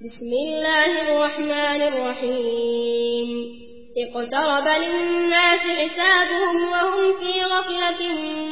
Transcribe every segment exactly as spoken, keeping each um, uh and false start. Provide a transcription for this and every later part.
بسم الله الرحمن الرحيم اقترب للناس حسابهم وهم في غفلة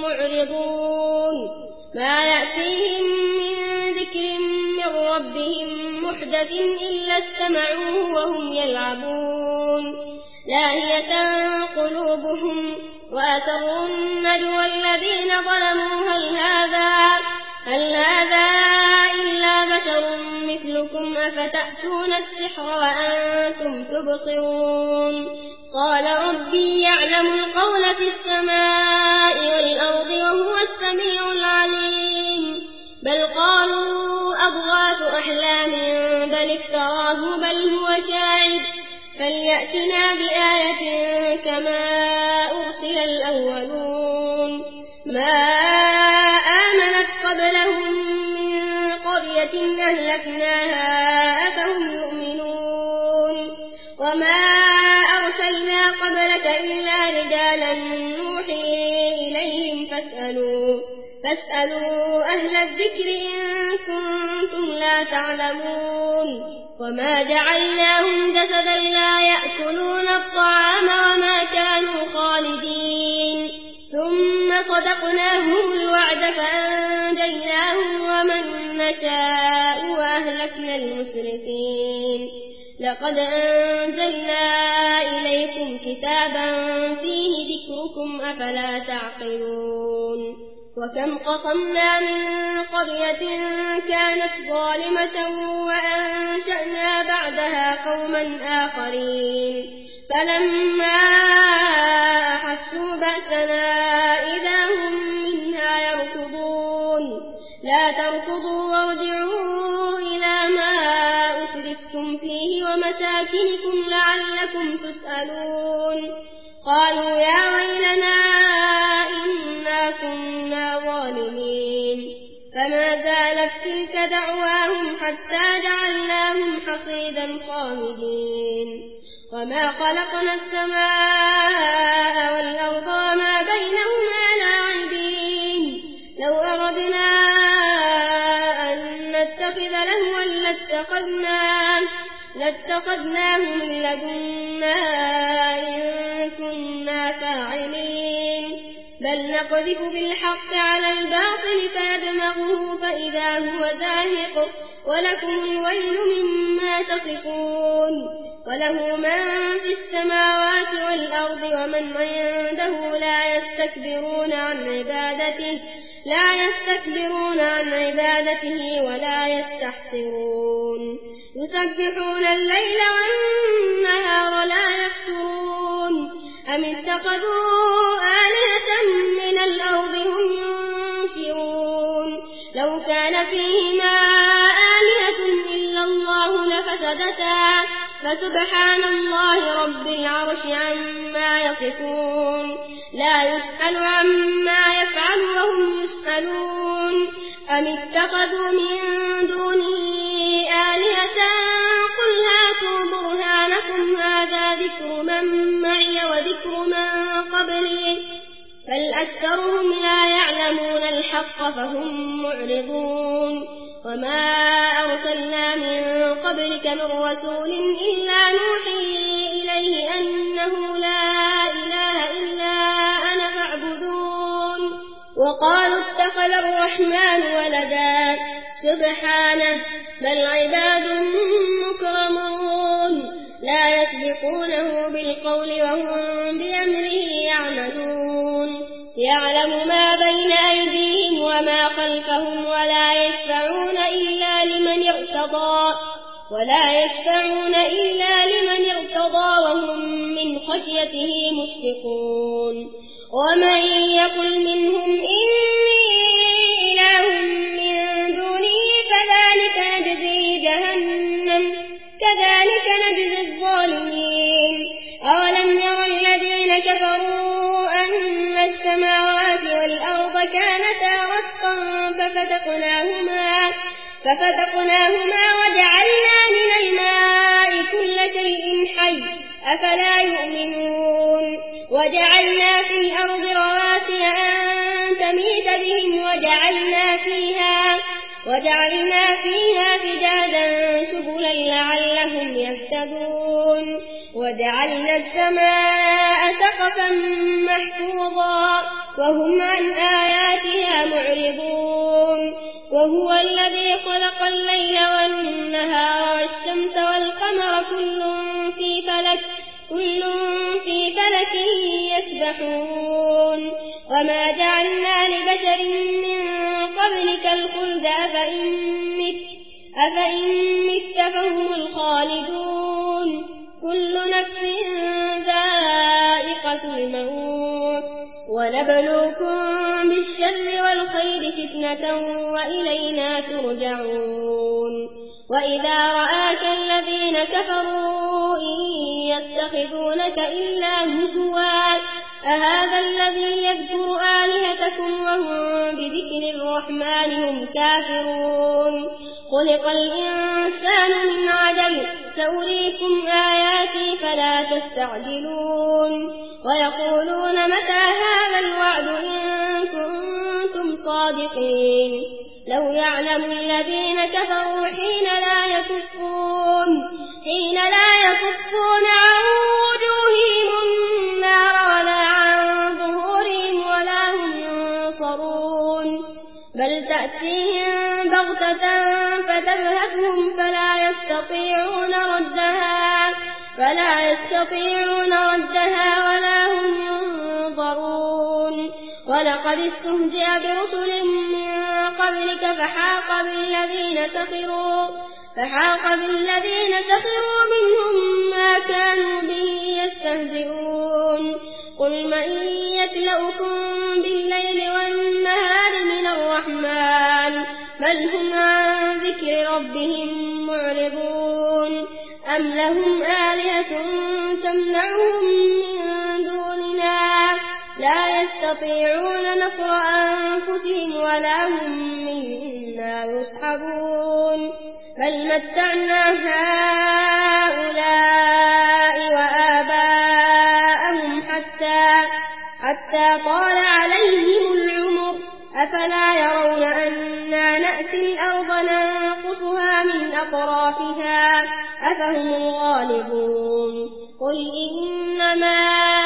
معرضون ما يأتيهم من ذكر من ربهم محدث إلا استمعوه وهم يلعبون لاهية قلوبهم وأسروا النجوى الذين ظلموا هل هذا هل هذا إلا بشر مثلكم أفتأتون السحر وأنتم تبصرون قال ربي يعلم القول في السماء والأرض وهو السميع العليم بل قالوا أضغاث أحلام بل افتراه بل هو شاعر فليأتنا بآية كما أرسل الأولون ما آمنت قبلهم من قرية أهلكناها أفهم يؤمنون وما أرسلنا قبلك إلا رجالا نوحي إليهم فاسألوا فاسألوا أهل الذكر إن كنتم لا تعلمون وما جعلناهم جسدا لا يأكلون الطعام وما كانوا خالدين ثم صدقناهم الوعد فأنجيناهم ومن نشاء وأهلكنا المسرفين لقد أنزلنا إليكم كتابا فيه ذكركم أفلا تعقلون وكم قصمنا من قرية كانت ظالمة وأنشأنا بعدها قوما آخرين فلما أحسوا بأسنا إذا هم منها يركضون لا تركضوا وارجعوا إلى ما أسرفتم فيه ومساكنكم لعلكم تسألون قالوا يا ويلنا إنا كنا ظالمين فما زالت تلك دعواهم حتى جعلناهم حصيدا خامدين وما خلقنا السماء والأرض وما بينهما لاعبين لو أردنا أن نتخذ لهوا لاتخذناه لاتخذناه من لدنا إن كنا فاعلين بل نقذف بالحق على الباطل فيدمغه فإذا هو زاهق ولكم الويل مما تصفون وله من في السماوات والأرض ومن عنده لا يستكبرون عن عبادته لا يستكبرون عن عبادته ولا يستحسرون يسبحون الليل والنهار لا يفترون أم اتخذوا آلهة من الأرض هم ينشرون لو كان فيهما آلهة إلا الله لفسدتا فسبحان الله رب العرش عما يصفون لا يسأل عما يفعل وهم يسألون أم اتخذوا من دونه آلهة قل هاتوا برهانكم هذا ذكر من معي وذكر من قبلي بل أكثرهم لا يعلمون الحق فهم معرضون وما أرسلنا من قبلك من رسول إلا نوحي إليه أنه لا إله إلا أنا فاعبدون وقالوا اتخذ الرحمن ولدا سبحانه بل عباد مكرمون لا يسبقونه بالقول وهم بأمره يعملون يعلم ما بين أيديهم وما خلفهم ولا يشفعون إلا لمن ارتضى ولا يشفعون إلا لمن ارتضى وهم من خشيته مشفقون ومن يقل منهم إني إله من دونه فذلك نجزي جهنم كذلك نجزي الظالمين أولم ير الذين كفروا أن السماوات والأرض كانتا رتقا ففتقناهما ففتقناهما وجعلنا من الماء كل شيء حي أفلا يؤمنون وجعلنا في الأرض رواسي أن تميد بهم وجعلنا فيها وجعلنا فيها فجاجا سبلا يهتدون وجعلنا السماء سقفا محفوظا وهم عن آياتها معرضون وهو الذي خلق الليل والنهار والشمس والقمر كل في فلك كل في فلك يسبحون وما جعلنا لبشر من قبلك الخلد أفإن مت أفإن مت فهم الخالدون كل نفس ذائقة الموت ونبلوكم بالشر والخير فتنة وإلينا ترجعون وإذا رآك الذين كفروا إن يتخذونك إلا هزوا أهذا الذي يذكر آلهتكم وهم بذكر الرحمن هم كافرون خلق الإنسان من عجل سأريكم آياتي فلا تستعجلون ويقولون متى هذا الوعد إن كنتم صادقين لو يعلم الذين كفروا حين لا يكفون حين لا يكفون عن وجوههم النار ولا عن ظهورهم ولا هم ينصرون بل تأتيهم بغتة فتبهتهم فلا يستطيعون ردها فلا يستطيعون ردها ولا هم ينظرون ولقد استهزئ برسل من قبلك فحاق بالذين سخروا فحاق بالذين سخروا منهم ما كانوا به يستهزئون قل من يكلؤكم بالليل والنهار من الرحمن بل هم عن ذكر ربهم معرضون أم لهم آلهة تمنعهم من دوننا لا يستطيعون نصر أنفسهم ولا هم منا يصحبون بل متعنا هؤلاء وآباءهم حتى حتى طال عليهم العمر أفلا يرون أنا نأتي الأرض ننقصها من أطرافها أفهم الغالبون قل إنما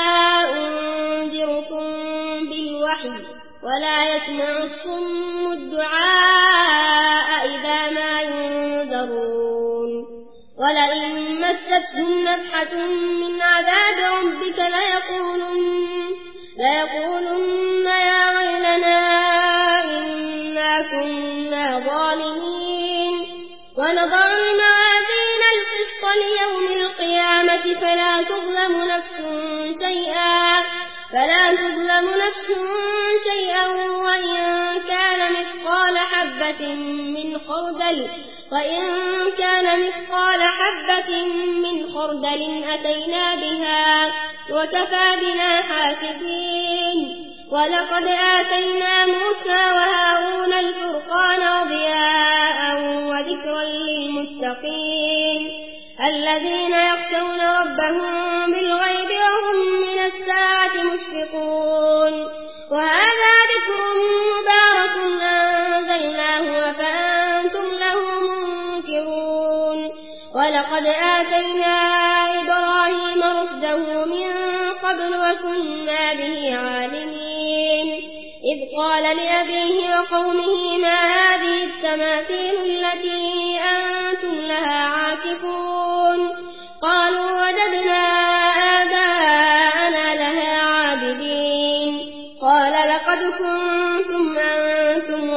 أنذركم بالوحي ولا يسمع الصم الدعاء إذا ما ينذرون ولئن مستهم نفحة من عذاب ربك ليقولن ليقولن يا ويلنا إنا كنا ظالمين ونضع الموازين القسط ليوم القيامة فلا تظلم نفس شيئا فلا تظلم نفس شيئا وإن كان مثقال حبة من خردل وإن كان مثقال حبة من خردل أتينا بها وكفى بنا حاسبين ولقد آتينا موسى وهارون الفرقان وضياء وذكرا للمتقين الذين يخشون ربهم بالغيب وهم من الساعة مشفقون وهذا ذكر مبارك أنزلناه فأنتم له منكرون ولقد آتينا إبراهيم رشده من قبل وكنا به عالمين إذ قال لأبيه وقومه ما هذه التماثيل التي أنتم لها عاكفون قالوا وجدنا آباءنا لها عابدين قال لقد كنتم أنتم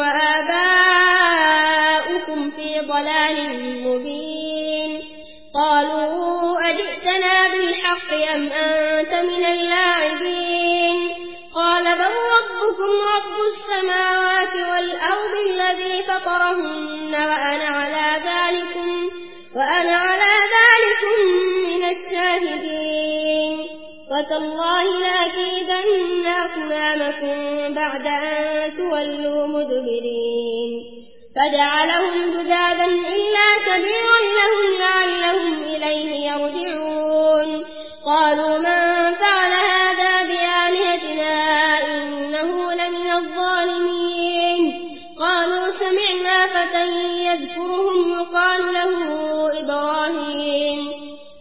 وآباؤكم في ضلال مبين قالوا أجئتنا بالحق أم أنت من اللاعبين قال بل ربكم رب السماوات والأرض الذي فطرهن وأنا على ذلكم وأنا على ذلكم من الشاهدين وتالله لأكيدن أصنامكم بعد أن تولوا مدبرين فجعلهم جذاذا إلا كبيرا لهم لعلهم إليه يرجعون قالوا من فعل هذا بآلهتنا إنه لمن الظالمين قالوا سمعنا فتى يذكرهم يقال له إبراهيم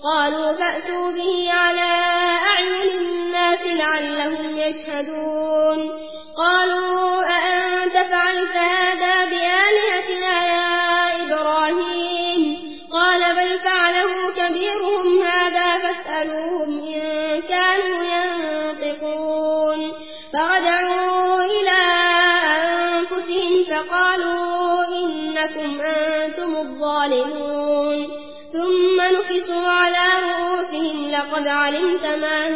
فأتوا به على أعين الناس لعلهم يشهدون قالوا أأنت فعلت هذا بآلهتنا يا إبراهيم قال بل فعله كبيرهم هذا فاسألوهم إن كانوا ينطقون فرجعوا إلى أنفسهم فقالوا إنكم أنتم الظالمون ثم نكسوا على رؤوسهم لقد علمت ما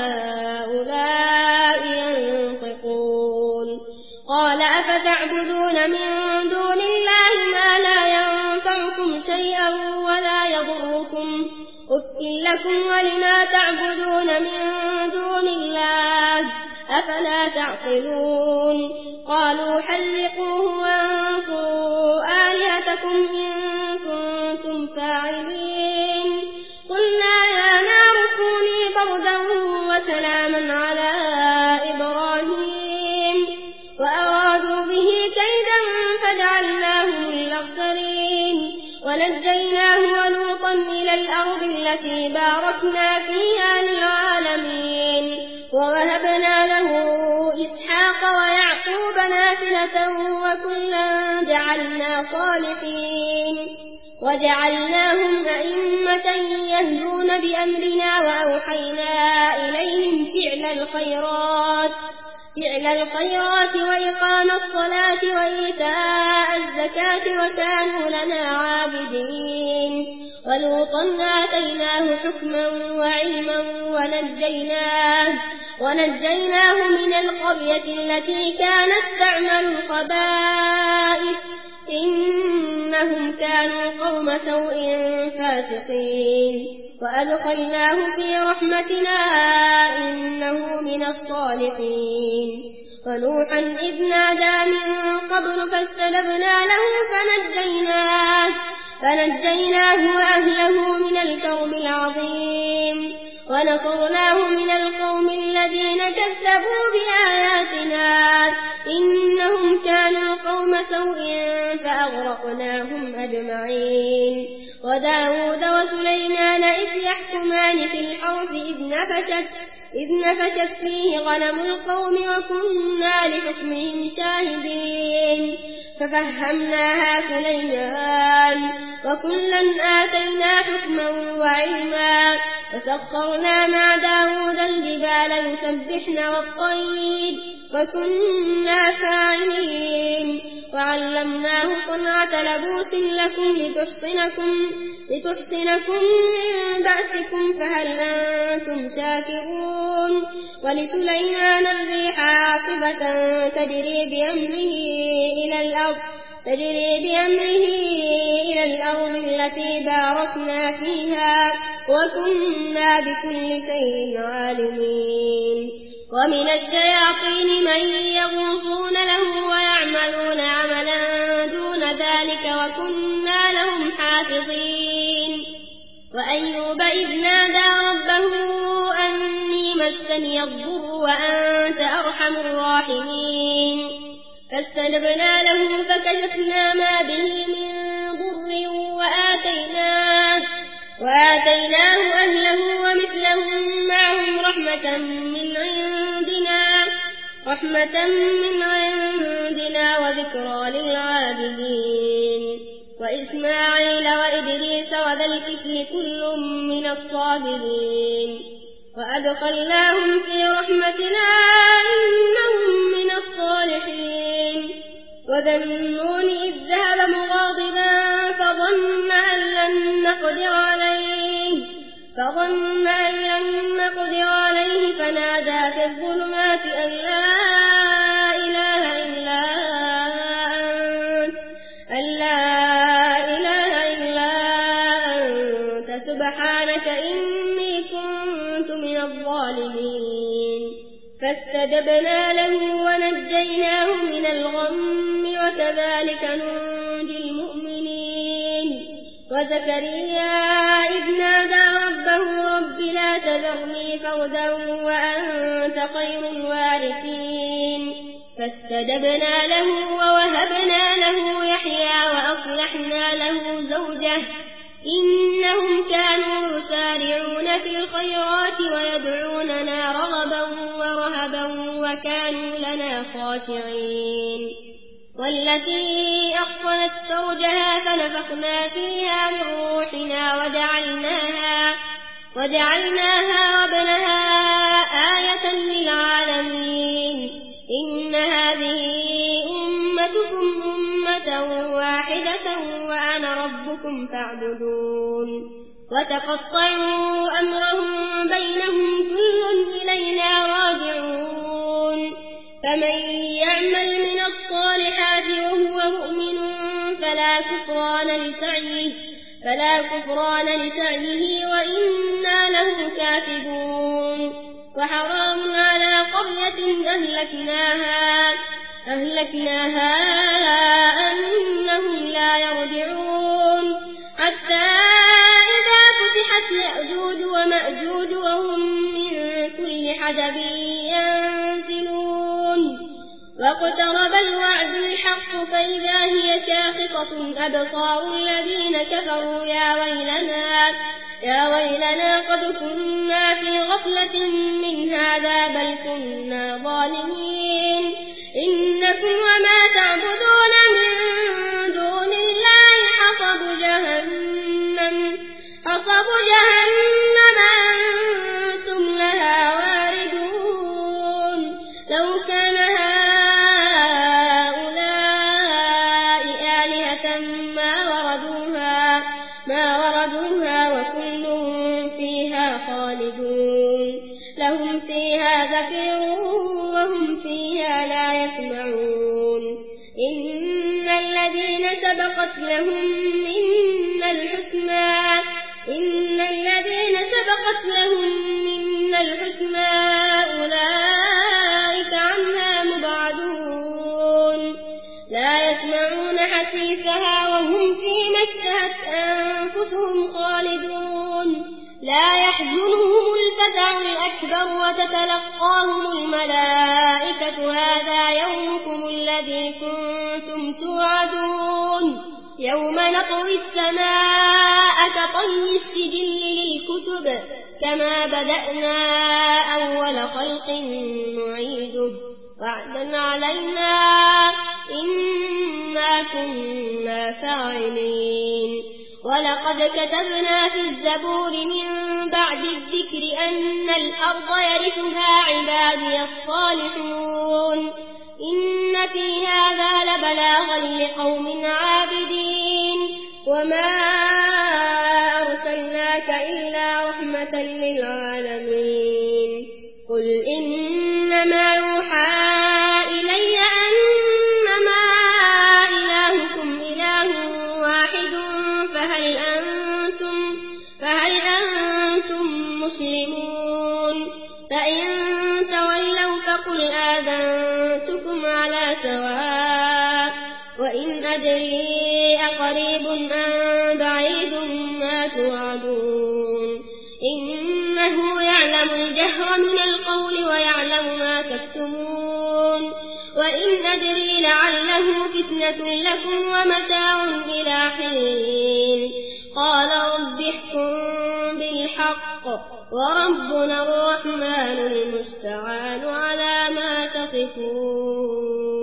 هؤلاء ينطقون قال أفتعبدون من دون الله ما لا ينفعكم شيئا ولا يضركم أفٍ لكم ولما تعبدون من دون الله أفلا تعقلون قالوا حرقوه وانصروا آلهتكم إن كنتم فاعلين قلنا يا نار كوني بردا وسلاما على إبراهيم وأرادوا به كيدا فجعلناهم الأخسرين ونجيناه ولوطا إلى الأرض التي باركنا فيها للعالمين ووهبنا له إسحاق ويعقوب نافلة وكلا جعلنا صالحين وجعلناهم أئمة يهدون بأمرنا وأوحينا إليهم فعل الخيرات فعل الخيرات وإقام الصلاة وإيتاء الزكاة وكانوا لنا عابدين ولوطا آتيناه حكما وعلما ونجيناه ونجيناه من القرية التي كانت تعمل الخبائث إنهم كانوا قوم سوء فاسقين وأدخلناه في رحمتنا إنه من الصالحين ونوحا إذ نادى من قبل فاستجبنا له فنجيناه فنجيناه وأهله من الكرب العظيم ونصرناه من القوم الذين كذبوا بآياتنا إنهم كانوا قوم سوء فأغرقناهم أجمعين وداود وسليمان إذ يحكمان في الحرث إذ نفشت, إذ نفشت فيه غنم القوم وكنا لحكمهم شاهدين ففهمناها سليمان وكلا آتينا حكما وعلما وسخرنا مع داود الجبال يسبحن والطير وكنا فاعلين وعلمناه صنعة لبوس لكم لتحصنكم, لتحصنكم من بأسكم فهل أنتم شاكرون ولسليمان الريح عاصفة تجري بأمره إلى الأرض تجري بأمره إلى الأرض التي باركنا فيها وكنا بكل شيء عالمين ومن الشياطين من يغوصون له ويعملون عملا دون ذلك وكنا لهم حافظين وأيوب إذ نادى ربه أني مسني الضر وأنت أرحم الراحمين فاستجبنا له فكشفنا ما به من ضر وآتيناه, وآتيناه أهله ومثلهم معهم رحمة من عندنا رحمة من عندنا وذكرى للعابدين وإسماعيل وإدريس وذا الكفل كل من الصابرين وأدخلناهم في رحمتنا إنهم من الصالحين وذا النون إذ ذهب مغاضبا فظن أن لن نقدر عليه فظن أن لن نقدر عليه فنادى في الظلمات أن لا إله إلا أنت أن لا إله إلا أنت سبحانك إني كنت من الظالمين فاستجبنا له ونجيناه من الغم وكذلك ننجي المؤمنين وزكريا إذ نادى ربه رب لا تذرني فردا وأنت خير الوارثين فاستجبنا له ووهبنا له يحيى وأصلحنا له زوجه إنهم كانوا يسارعون في خاشعين والتي أحصنت فرجها فنفخنا فيها من روحنا وجعلناها, وجعلناها وابنها آية للعالمين إن هذه أمتكم أمة واحدة وأنا ربكم فاعبدون وتقطعوا أمرهم بينهم كل إلينا راجعون فمن يعمل من الصالحات وهو مؤمن فلا كفران لسعيه, فلا كفران لسعيه وإنا له كاتبون وحرام على قرية أهلكناها, أهلكناها أنهم لا يرجعون حتى إذا فتحت يأجوج ومأجوج وهم من كل حدب ينسلون واقترب الوعد الحق فإذا هي شاخصة أبصار الذين كفروا يا ويلنا, يا ويلنا قد كنا في غفلة من هذا بل كنا ظالمين إنكم وما تعبدون من دون الله حصب جهنم, حصب جهنم أنتم لها واردون لو كان هؤلاء آلهة ما وردوها, ما وردوها وكل فيها خالدون لهم فيها زفير وهم فيها لا يسمعون إن الذين سبقت لهم منا الحسنى, إن الذين سبقت لهم منا الحسنى أولئك عنها مبعدون لا يسمعون حسيسها وهم فيما اشتهت أنفسهم خالدون لا يحزنهم الفزع الأكبر وتتلقاهم الملائكة هذا يومكم الذي كنتم توعدون يوم نطوي السماء كطي السجل للكتب كما بدأنا أول خلق نعيده وعدا علينا إنا كنا فاعلين ولقد كتبنا في الزبور من بعد الذكر أن الأرض يرثها عبادي الصالحون إن في هذا لبلاغا لقوم عابدين وما أرسلناك إلا رحمة للعالمين قل إنما يوحى إلي أنما إلهكم إله واحد فهل أنتم, فهل أنتم مسلمون فإن تولوا فقل آذنتكم على سواء وإن أدري أقريب أم بعيد ما توعدون إنه يعلم الجهر من القول ويعلم ما تكتمون وإن أدري لعله فتنة لكم ومتاع إلى حين قال رب احكم بالحق وربنا الرحمن المستعان على ما تصفون.